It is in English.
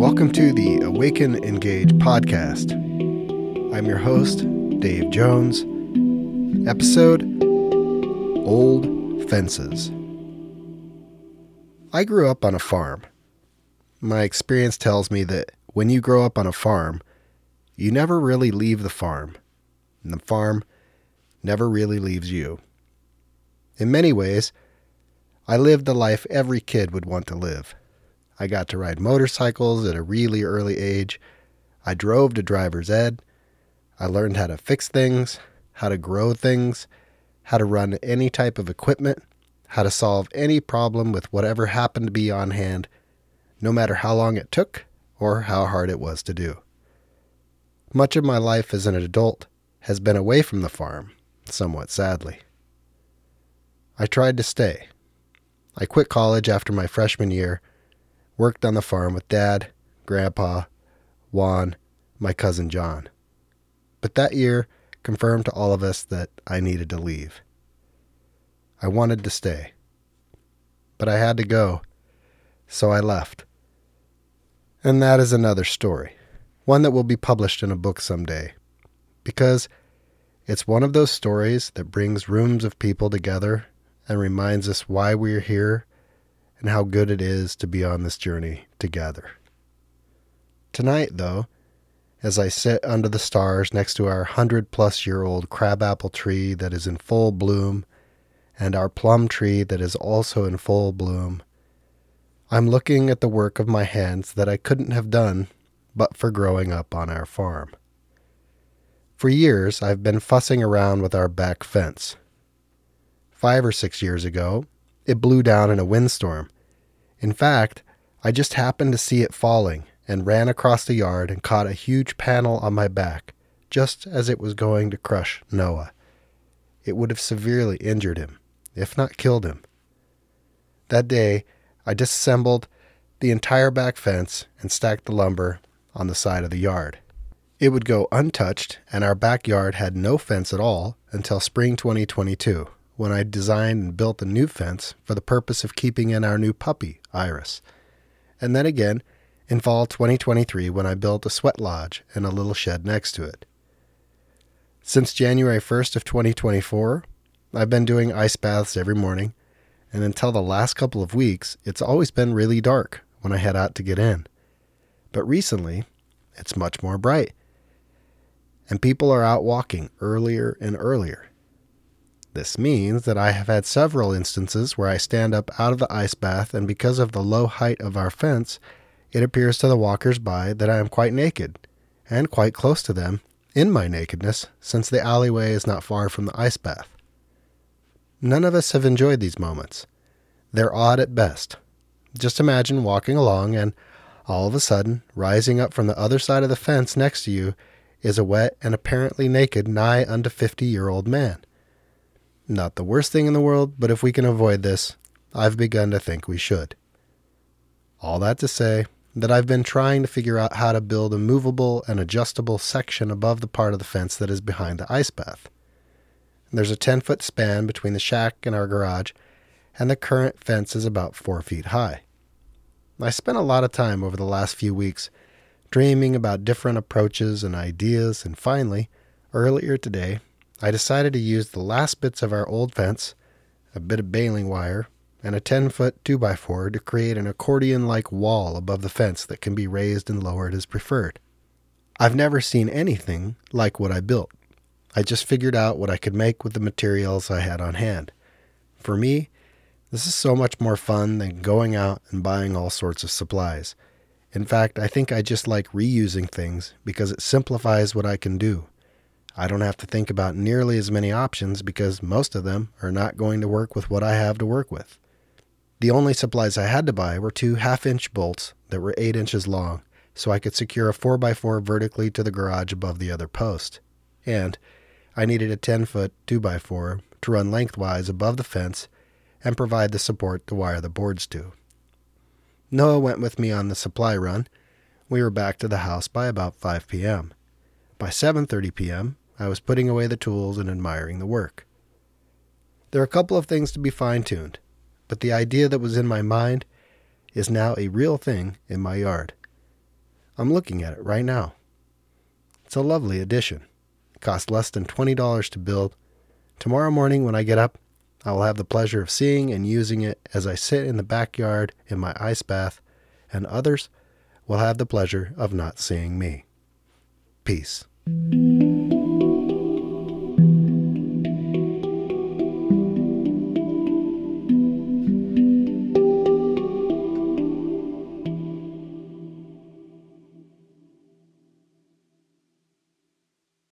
Welcome to the Awaken Engage podcast. I'm your host, Dave Jones. Episode Old Fences. I grew up on a farm. My experience tells me that when you grow up on a farm, you never really leave the farm, and the farm never really leaves you. In many ways, I lived the life every kid would want to live. I got to ride motorcycles at a really early age. I drove to driver's ed. I learned how to fix things, how to grow things, how to run any type of equipment, how to solve any problem with whatever happened to be on hand, no matter how long it took or how hard it was to do. Much of my life as an adult has been away from the farm, somewhat sadly. I tried to stay. I quit college after my freshman year, worked on the farm with Dad, Grandpa, Juan, my cousin John. But that year confirmed to all of us that I needed to leave. I wanted to stay. But I had to go, so I left. And that is another story, one that will be published in a book someday, because it's one of those stories that brings rooms of people together and reminds us why we're here and how good it is to be on this journey together. Tonight, though, as I sit under the stars next to our 100-plus-year-old crabapple tree that is in full bloom and our plum tree that is also in full bloom, I'm looking at the work of my hands that I couldn't have done but for growing up on our farm. For years, I've been fussing around with our back fence. 5 or 6 years ago, it blew down in a windstorm. In fact, I just happened to see it falling and ran across the yard and caught a huge panel on my back, just as it was going to crush Noah. It would have severely injured him, if not killed him. That day, I disassembled the entire back fence and stacked the lumber on the side of the yard. It would go untouched, and our backyard had no fence at all until spring 2022. When I designed and built a new fence for the purpose of keeping in our new puppy, Iris. And then again, in fall 2023 when I built a sweat lodge and a little shed next to it. Since January 1st of 2024, I've been doing ice baths every morning, and until the last couple of weeks, it's always been really dark when I head out to get in. But recently, it's much more bright, and people are out walking earlier and earlier. This means that I have had several instances where I stand up out of the ice bath, and because of the low height of our fence, it appears to the walkers by that I am quite naked, and quite close to them in my nakedness, since the alleyway is not far from the ice bath. None of us have enjoyed these moments. They're odd at best. Just imagine walking along and, all of a sudden, rising up from the other side of the fence next to you is a wet and apparently naked nigh unto 50-year-old man. Not the worst thing in the world, but if we can avoid this, I've begun to think we should. All that to say that I've been trying to figure out how to build a movable and adjustable section above the part of the fence that is behind the ice bath. There's a 10-foot span between the shack and our garage, and the current fence is about 4 feet high. I spent a lot of time over the last few weeks dreaming about different approaches and ideas, and finally, earlier today, I decided to use the last bits of our old fence, a bit of baling wire, and a 10-foot 2x4 to create an accordion-like wall above the fence that can be raised and lowered as preferred. I've never seen anything like what I built. I just figured out what I could make with the materials I had on hand. For me, this is so much more fun than going out and buying all sorts of supplies. In fact, I think I just like reusing things because it simplifies what I can do. I don't have to think about nearly as many options because most of them are not going to work with what I have to work with. The only supplies I had to buy were 2 half-inch bolts that were 8 inches long, so I could secure a 4x4 vertically to the garage above the other post. And I needed a 10-foot 2x4 to run lengthwise above the fence and provide the support to wire the boards to. Noah went with me on the supply run. We were back to the house by about 5 p.m. By 7:30 p.m., I was putting away the tools and admiring the work. There are a couple of things to be fine-tuned, but the idea that was in my mind is now a real thing in my yard. I'm looking at it right now. It's a lovely addition. It cost less than $20 to build. Tomorrow morning when I get up, I will have the pleasure of seeing and using it as I sit in the backyard in my ice bath, and others will have the pleasure of not seeing me. Peace.